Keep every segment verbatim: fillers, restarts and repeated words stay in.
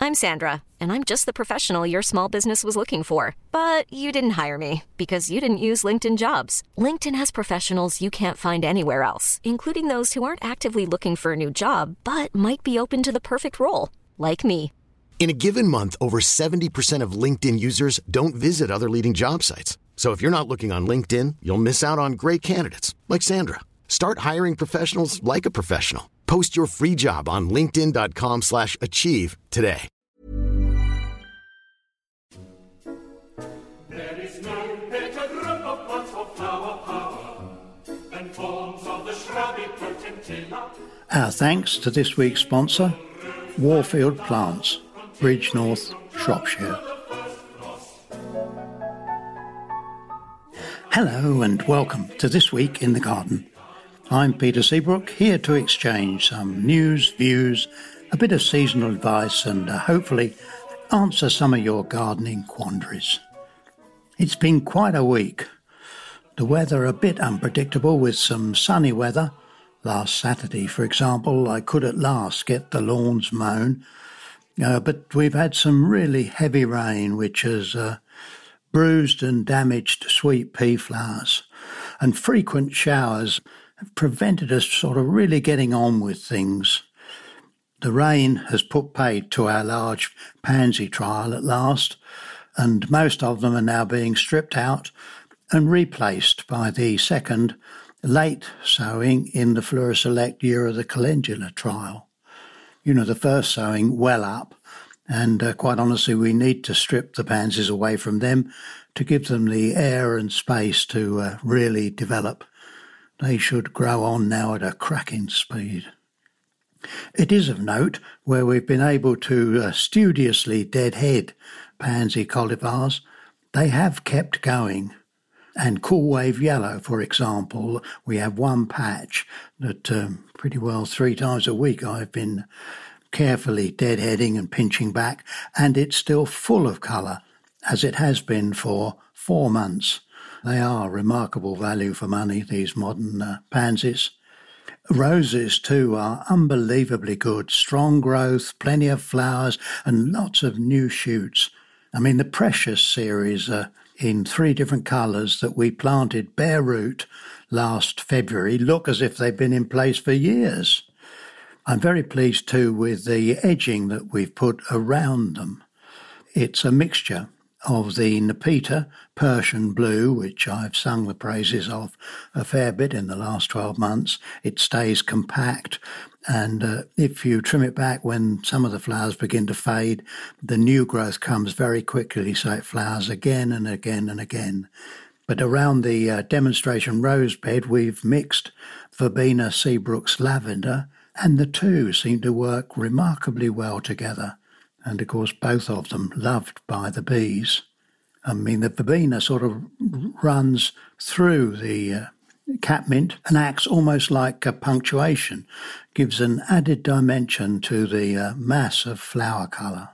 I'm Sandra, and I'm just the professional your small business was looking for. But you didn't hire me because you didn't use LinkedIn Jobs. LinkedIn has professionals you can't find anywhere else, including those who aren't actively looking for a new job, but might be open to the perfect role, like me. In a given month, over seventy percent of LinkedIn users don't visit other leading job sites. So if you're not looking on LinkedIn, you'll miss out on great candidates like Sandra. Start hiring professionals like a professional. Post your free job on linkedin.com slash achieve today. There is no better group of plants for flower power than forms of the shrubby potentilla. Our thanks to this week's sponsor, Warfield Plants, Bridge North, Shropshire. Hello and welcome to This Week in the Garden. I'm Peter Seabrook, here to exchange some news, views, a bit of seasonal advice and uh, hopefully answer some of your gardening quandaries. It's been quite a week. The weather a bit unpredictable with some sunny weather. Last Saturday, for example, I could at last get the lawns mown, uh, but we've had some really heavy rain which has uh, bruised and damaged sweet pea flowers, and frequent showers have prevented us sort of really getting on with things. The rain has put paid to our large pansy trial at last, and most of them are now being stripped out and replaced by the second late sowing in the Floriselect Year of the Calendula trial. You know, the first sowing well up, and uh, quite honestly we need to strip the pansies away from them to give them the air and space to uh, really develop. They should grow on now at a cracking speed. It is of note where we've been able to uh, studiously deadhead pansy cauliflowers, they have kept going. And Cool Wave Yellow, for example, we have one patch that um, pretty well three times a week I've been carefully deadheading and pinching back, and it's still full of colour, as it has been for four months. They are remarkable value for money, these modern uh, pansies. Roses, too, are unbelievably good. Strong growth, plenty of flowers, and lots of new shoots. I mean, the Precious series uh, in three different colours that we planted bare root last February look as if they've been in place for years. I'm very pleased, too, with the edging that we've put around them. It's a mixture of the Nepeta Persian Blue, which I've sung the praises of a fair bit in the last twelve months. It stays compact, and uh, if you trim it back when some of the flowers begin to fade, the new growth comes very quickly, so it flowers again and again and again. But around the uh, demonstration rose bed, we've mixed Verbena Seabrook's lavender, and the two seem to work remarkably well together. And, of course, both of them loved by the bees. I mean, the verbena sort of runs through the uh, catmint and acts almost like a punctuation, gives an added dimension to the uh, mass of flower colour.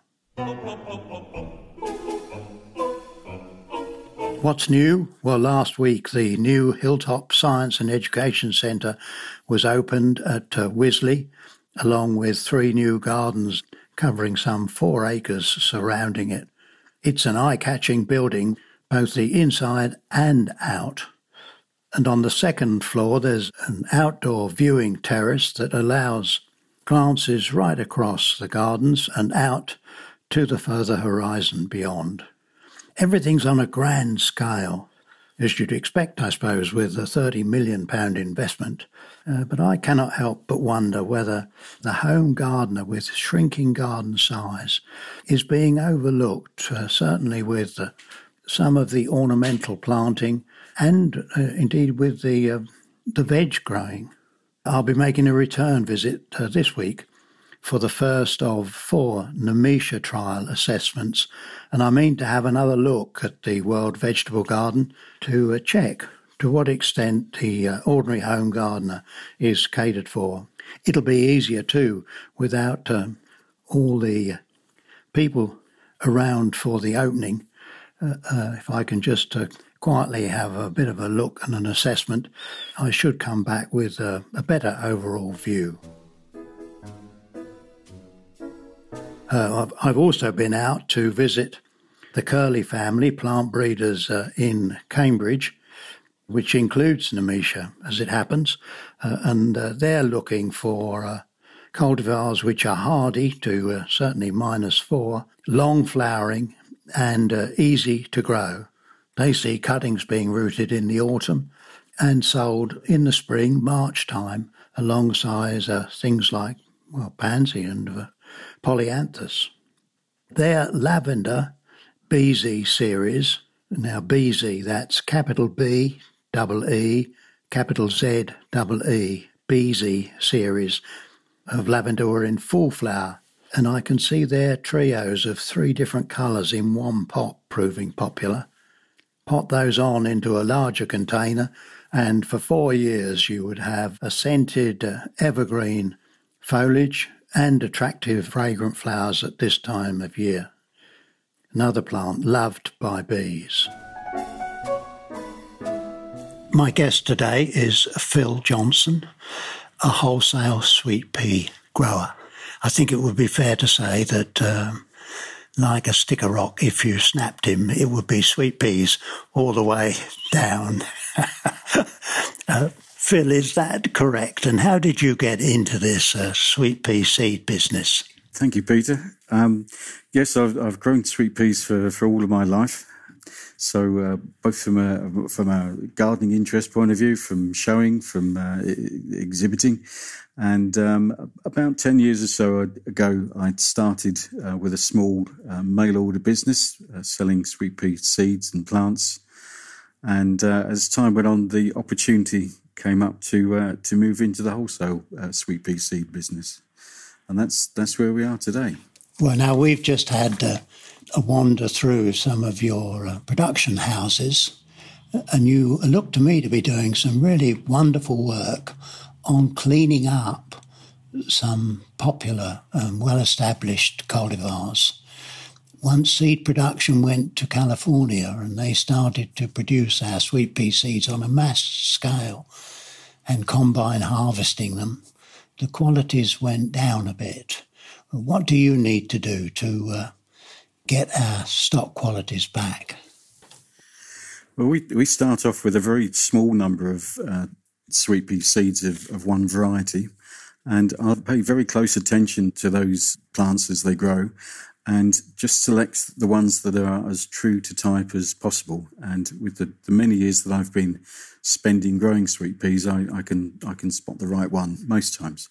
What's new? Well, last week the new Hilltop Science and Education Centre was opened at uh, Wisley, along with three new gardens covering some four acres surrounding it. It's an eye-catching building, both the inside and out. And on the second floor there's an outdoor viewing terrace that allows glances right across the gardens and out to the further horizon beyond. Everything's on a grand scale, as you'd expect, I suppose, with a thirty million pounds investment. Uh, but I cannot help but wonder whether the home gardener with shrinking garden size is being overlooked, uh, certainly with uh, some of the ornamental planting and uh, indeed with the, uh, the veg growing. I'll be making a return visit uh, this week for the first of four Nemesia trial assessments, and I mean to have another look at the World Vegetable Garden to uh, check to what extent the uh, ordinary home gardener is catered for. It'll be easier too without um, all the people around for the opening. Uh, uh, if I can just uh, quietly have a bit of a look and an assessment, I should come back with uh, a better overall view. Uh, I've, I've also been out to visit the Curley family, plant breeders uh, in Cambridge, which includes Nemesia, as it happens, uh, and uh, they're looking for uh, cultivars which are hardy to uh, certainly minus four, long flowering and uh, easy to grow. They see cuttings being rooted in the autumn and sold in the spring, March time, alongside uh, things like, well, pansy and uh, polyanthus. Their lavender B Z series, now B Z, that's capital B, double E, capital Z, double E, B Z series of lavender are in full flower, and I can see their trios of three different colours in one pot proving popular. Pot those on into a larger container, and for four years you would have a scented uh, evergreen foliage and attractive fragrant flowers at this time of year. Another plant loved by bees. My guest today is Phil Johnson, a wholesale sweet pea grower. I think it would be fair to say that, um, like a stick of rock, if you snapped him, it would be sweet peas all the way down. uh, Phil, is that correct? And how did you get into this uh, sweet pea seed business? Thank you, Peter. Um, yes, I've, I've grown sweet peas for, for all of my life. So uh, both from a from a gardening interest point of view, from showing, from uh, exhibiting, and um, about ten years or so ago, I'd started uh, with a small uh, mail order business uh, selling sweet pea seeds and plants. And uh, as time went on, the opportunity came up to uh, to move into the wholesale uh, sweet pea seed business, and that's that's where we are today. Well, now we've just had uh, a wander through some of your uh, production houses, and you look to me to be doing some really wonderful work on cleaning up some popular and well-established cultivars. Once seed production went to California and they started to produce our sweet pea seeds on a mass scale and combine harvesting them, the qualities went down a bit. What do you need to do to uh, get our stock qualities back? Well, we we start off with a very small number of uh, sweet pea seeds of, of one variety, and I'll pay very close attention to those plants as they grow and just select the ones that are as true to type as possible. And with the, the many years that I've been spending growing sweet peas, I, I can I can spot the right one most times.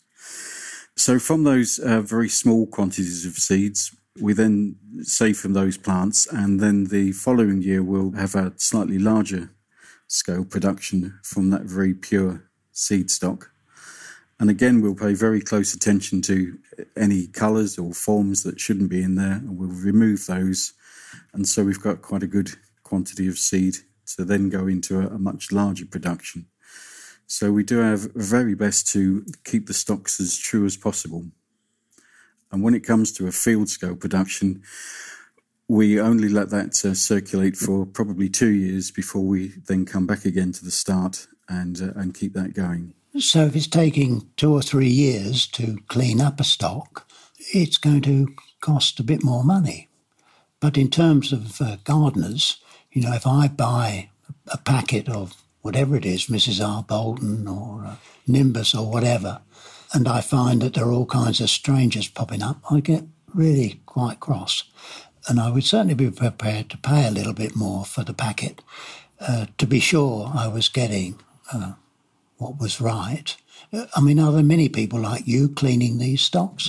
So from those uh, very small quantities of seeds, we then save from those plants, and then the following year we'll have a slightly larger scale production from that very pure seed stock. And again, we'll pay very close attention to any colours or forms that shouldn't be in there, and we'll remove those. And so we've got quite a good quantity of seed to then go into a, a much larger production. So we do our very best to keep the stocks as true as possible. And when it comes to a field scale production, we only let that uh, circulate for probably two years before we then come back again to the start and uh, and keep that going. So if it's taking two or three years to clean up a stock, it's going to cost a bit more money. But in terms of uh, gardeners, you know, if I buy a packet of whatever it is, Missus R. Bolton or uh, Nimbus or whatever, and I find that there are all kinds of strangers popping up, I get really quite cross. And I would certainly be prepared to pay a little bit more for the packet uh, to be sure I was getting uh, what was right. I mean, are there many people like you cleaning these stocks?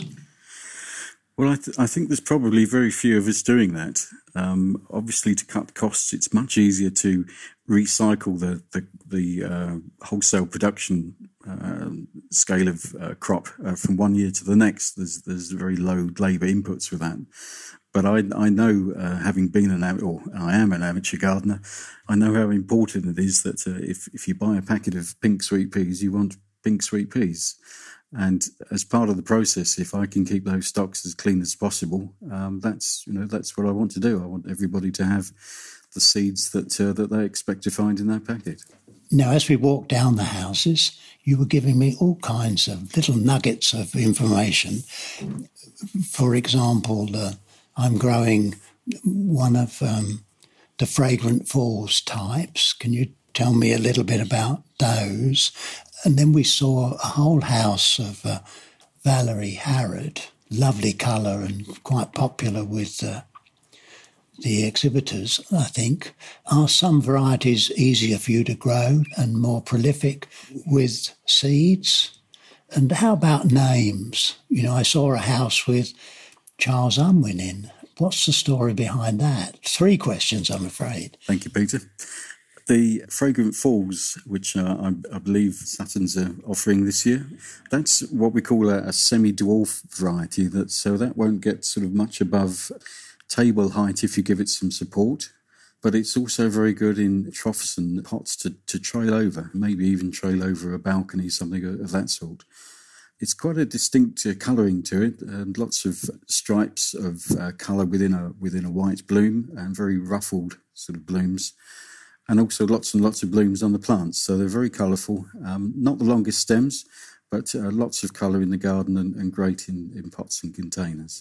Well, I, th- I think there's probably very few of us doing that. Um, obviously, to cut costs, it's much easier to recycle the the, the uh, wholesale production uh, scale of uh, crop uh, from one year to the next. There's there's very low labour inputs with that. But I I know, uh, having been an am- or I am an amateur gardener, I know how important it is that uh, if if you buy a packet of pink sweet peas, you want pink sweet peas. And as part of the process, if I can keep those stocks as clean as possible, um, that's you know that's what I want to do. I want everybody to have the seeds that uh, that they expect to find in that packet. Now, as we walked down the houses, you were giving me all kinds of little nuggets of information. For example, uh, I'm growing one of um, the Fragrant Falls types. Can you tell me a little bit about those? And then we saw a whole house of uh, Valerie Harrod, lovely colour and quite popular with uh, the exhibitors, I think. Are some varieties easier for you to grow and more prolific with seeds? And how about names? You know, I saw a house with Charles Unwin in. What's the story behind that? Three questions, I'm afraid. Thank you, Peter. The Fragrant Falls, which uh, I, I believe Suttons are offering this year, that's what we call a, a semi-dwarf variety. That, so that won't get sort of much above table height if you give it some support. But it's also very good in troughs and pots to, to trail over, maybe even trail over a balcony, something of that sort. It's quite a distinct uh, colouring to it, and lots of stripes of uh, colour within a within a white bloom, and very ruffled sort of blooms, and also lots and lots of blooms on the plants. So they're very colourful. Um, not the longest stems, but uh, lots of colour in the garden and, and great in, in pots and containers.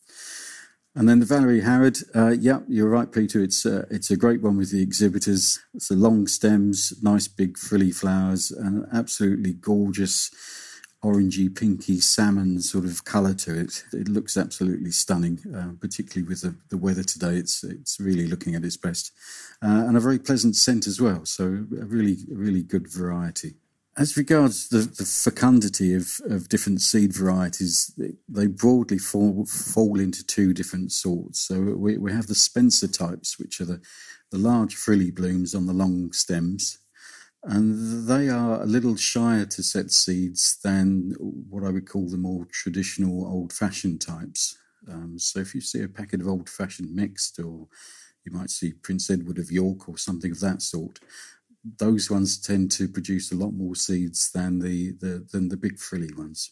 And then the Valerie Harrod, uh, yeah, you're right, Peter. It's uh, it's a great one with the exhibitors. It's the long stems, nice big frilly flowers, and absolutely gorgeous orangey, pinky, salmon sort of colour to it. It looks absolutely stunning, uh, particularly with the, the weather today. It's it's really looking at its best. Uh, and a very pleasant scent as well, so a really, really good variety. As regards the, the fecundity of, of different seed varieties, they broadly fall, fall into two different sorts. So we, we have the Spencer types, which are the, the large frilly blooms on the long stems. And they are a little shyer to set seeds than what I would call the more traditional old-fashioned types. Um, so if you see a packet of old-fashioned mixed, or you might see Prince Edward of York or something of that sort, those ones tend to produce a lot more seeds than the, the than the big frilly ones.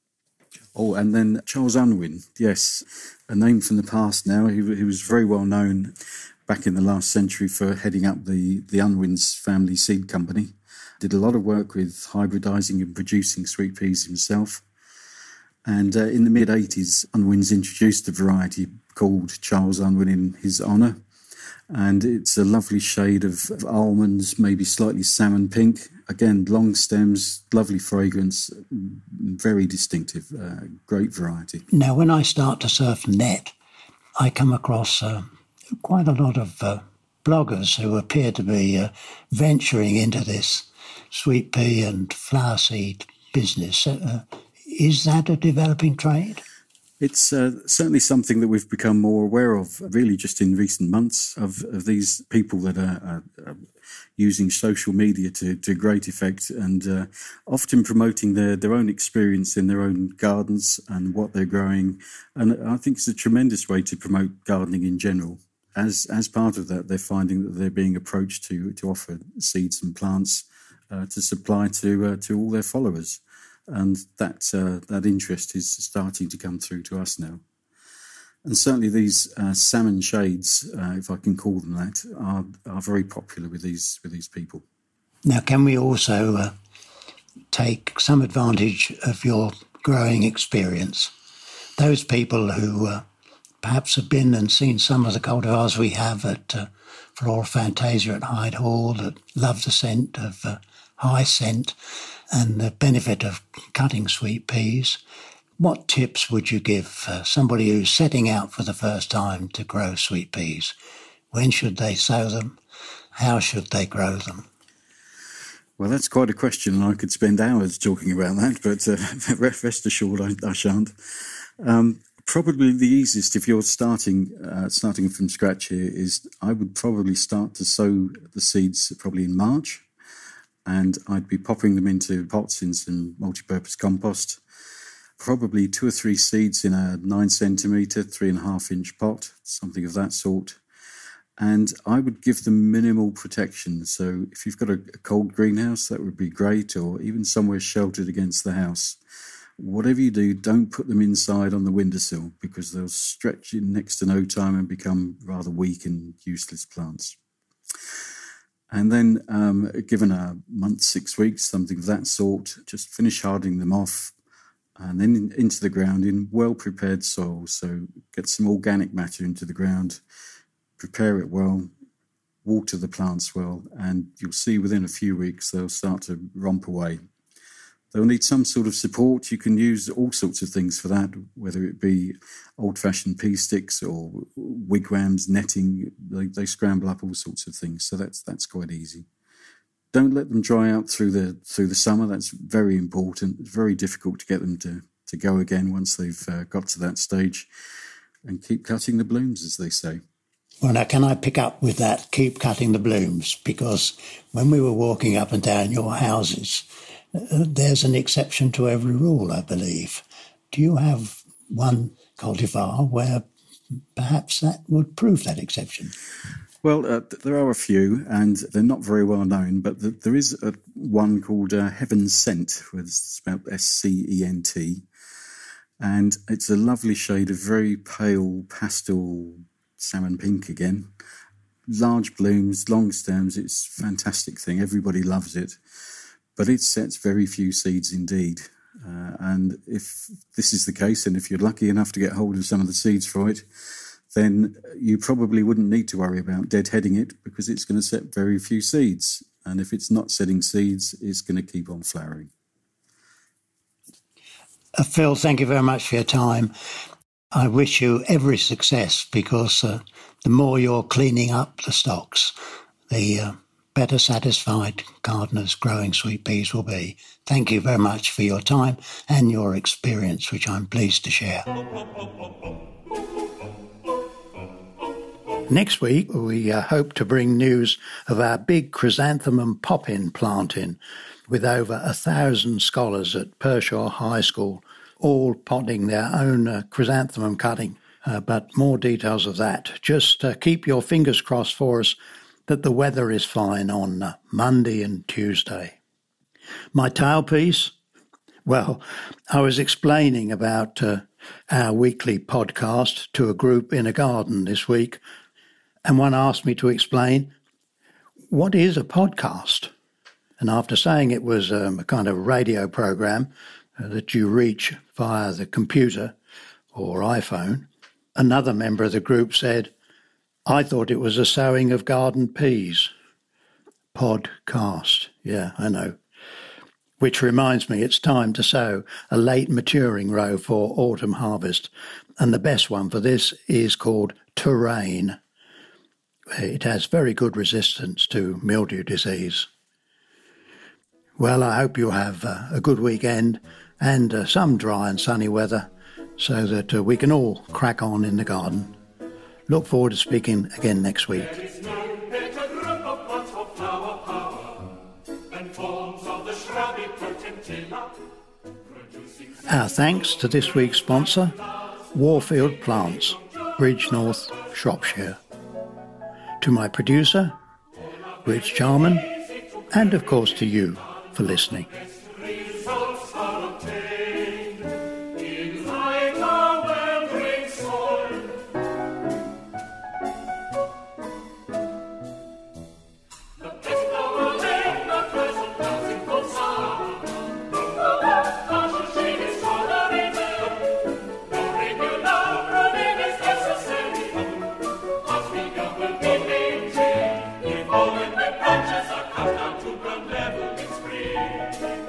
Oh, and then Charles Unwin, yes, a name from the past now. He, he was very well known back in the last century for heading up the, the Unwin's family seed company. Did a lot of work with hybridising and producing sweet peas himself. And uh, in the mid-eighties, Unwin's introduced a variety called Charles Unwin in his honour. And it's a lovely shade of, of almonds, maybe slightly salmon pink. Again, long stems, lovely fragrance, very distinctive, uh, great variety. Now, when I start to surf the net, I come across uh, quite a lot of uh, bloggers who appear to be uh, venturing into this sweet pea and flower seed business. Uh, is that a developing trade? It's uh, certainly something that we've become more aware of, really, just in recent months, of, of these people that are, are, are using social media to, to great effect, and uh, often promoting their, their own experience in their own gardens and what they're growing. And I think it's a tremendous way to promote gardening in general. As as part of that, they're finding that they're being approached to to offer seeds and plants uh, to supply to uh, to all their followers. And that uh, that interest is starting to come through to us now. And certainly these uh, salmon shades, uh, if I can call them that, are are very popular with these with these people. Now, can we also uh, take some advantage of your growing experience? Those people who uh, perhaps have been and seen some of the cultivars we have at uh, Flora Fantasia at Hyde Hall that love the scent of uh, high scent and the benefit of cutting sweet peas. What tips would you give uh, somebody who's setting out for the first time to grow sweet peas? When should they sow them? How should they grow them? Well, that's quite a question, and I could spend hours talking about that, but uh, rest assured I, I shan't. Um, probably the easiest, if you're starting uh, starting from scratch here, is I would probably start to sow the seeds probably in March. And I'd be popping them into pots in some multi-purpose compost, probably two or three seeds in a nine centimetre, three and a half inch pot, something of that sort. And I would give them minimal protection. So if you've got a, a cold greenhouse, that would be great, or even somewhere sheltered against the house. Whatever you do, don't put them inside on the windowsill, because they'll stretch in next to no time and become rather weak and useless plants. And then, um, given a month, six weeks, something of that sort, just finish hardening them off and then in, into the ground in well-prepared soil. So get some organic matter into the ground, prepare it well, water the plants well, and you'll see within a few weeks they'll start to romp away. They'll need some sort of support. You can use all sorts of things for that, whether it be old-fashioned pea sticks or wigwams, netting. They, they scramble up all sorts of things, so that's that's quite easy. Don't let them dry out through the through the summer. That's very important. It's very difficult to get them to, to go again once they've uh, got to that stage. And keep cutting the blooms, as they say. Well, now, can I pick up with that, keep cutting the blooms? Because when we were walking up and down your houses, uh, there's an exception to every rule, I believe. Do you have one cultivar where perhaps that would prove that exception? Well, uh, there are a few, and they're not very well known, but the, there is a, one called uh, Heaven Scent, with it's spelled S C E N T, and it's a lovely shade of very pale pastel salmon pink again. Large blooms, long stems, it's a fantastic thing. Everybody loves it, but it sets very few seeds indeed. Uh, and if this is the case, and if you're lucky enough to get hold of some of the seeds for it, then you probably wouldn't need to worry about deadheading it because it's going to set very few seeds. And if it's not setting seeds, it's going to keep on flowering. Uh, Phil, thank you very much for your time. I wish you every success because uh, the more you're cleaning up the stocks, the uh, better satisfied gardeners growing sweet peas will be. Thank you very much for your time and your experience, which I'm pleased to share. Next week, we uh, hope to bring news of our big chrysanthemum pop-in planting with over a thousand scholars at Pershore High School, all potting their own uh, chrysanthemum cutting. Uh, but more details of that. Just uh, keep your fingers crossed for us that the weather is fine on uh, Monday and Tuesday. My tailpiece? Well, I was explaining about uh, our weekly podcast to a group in a garden this week, and one asked me to explain, what is a podcast? And after saying it was um, a kind of radio program uh, that you reach via the computer or iPhone, another member of the group said, I thought it was a sowing of garden peas. Podcast. Yeah, I know. Which reminds me, it's time to sow a late maturing row for autumn harvest. And the best one for this is called Terrain. It has very good resistance to mildew disease. Well, I hope you have uh, a good weekend and uh, some dry and sunny weather so that uh, we can all crack on in the garden. Look forward to speaking again next week. There is no better group of plants for flower power than forms of the shrubby potentilla, producing Our thanks to this week's sponsor, Warfield Plants, Bridge North, Shropshire. To my producer, Rich Jarman, and of course to you for listening. results are obtained in lighter, well-drained soil. The pest of a lake, the present plants in full summer. The partial shade is tolerated. No regular pruning is necessary. As we go will be maintained if all in the branches are cut down to ground level in spring.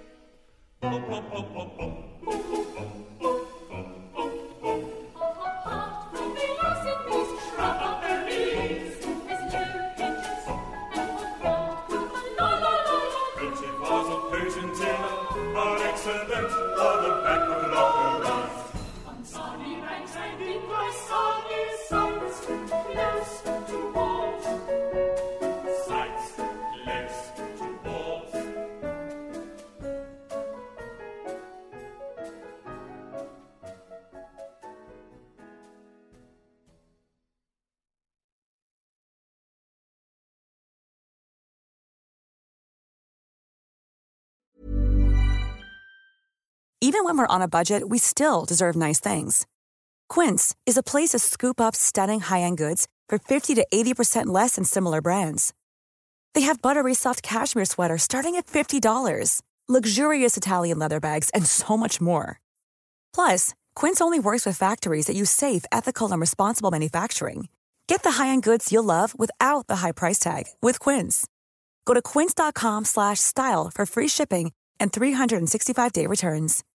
Cultivars of potentilla are excellent for the backward operas. On sunny banks and in dry sunny sites, close to walls. Sites close to walls. Even when we're on a budget, we still deserve nice things. Quince is a place to scoop up stunning high-end goods for fifty to eighty percent less than similar brands. They have buttery soft cashmere sweaters starting at fifty dollars, luxurious Italian leather bags, and so much more. Plus, Quince only works with factories that use safe, ethical, and responsible manufacturing. Get the high-end goods you'll love without the high price tag with Quince. Go to quince.com slash style for free shipping and three sixty-five day returns.